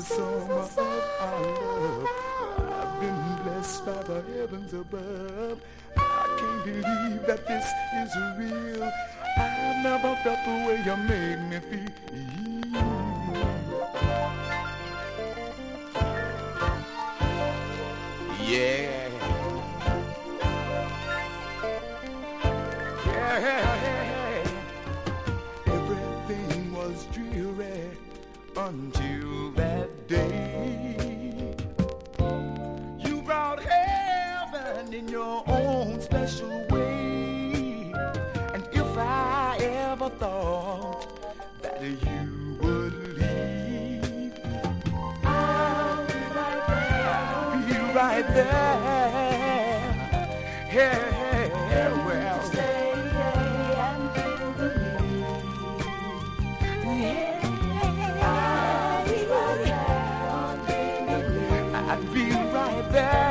the summer of our love. I've been blessed by the heavens above. I can't believe that this is real. I've never felt the way you make me feel. Yeah. Everything was dreary until that day. You brought heaven in your own special way. And if I ever thought that you would leave, I'll be right there. I'll be right there. Yeah, well. I'd be right there.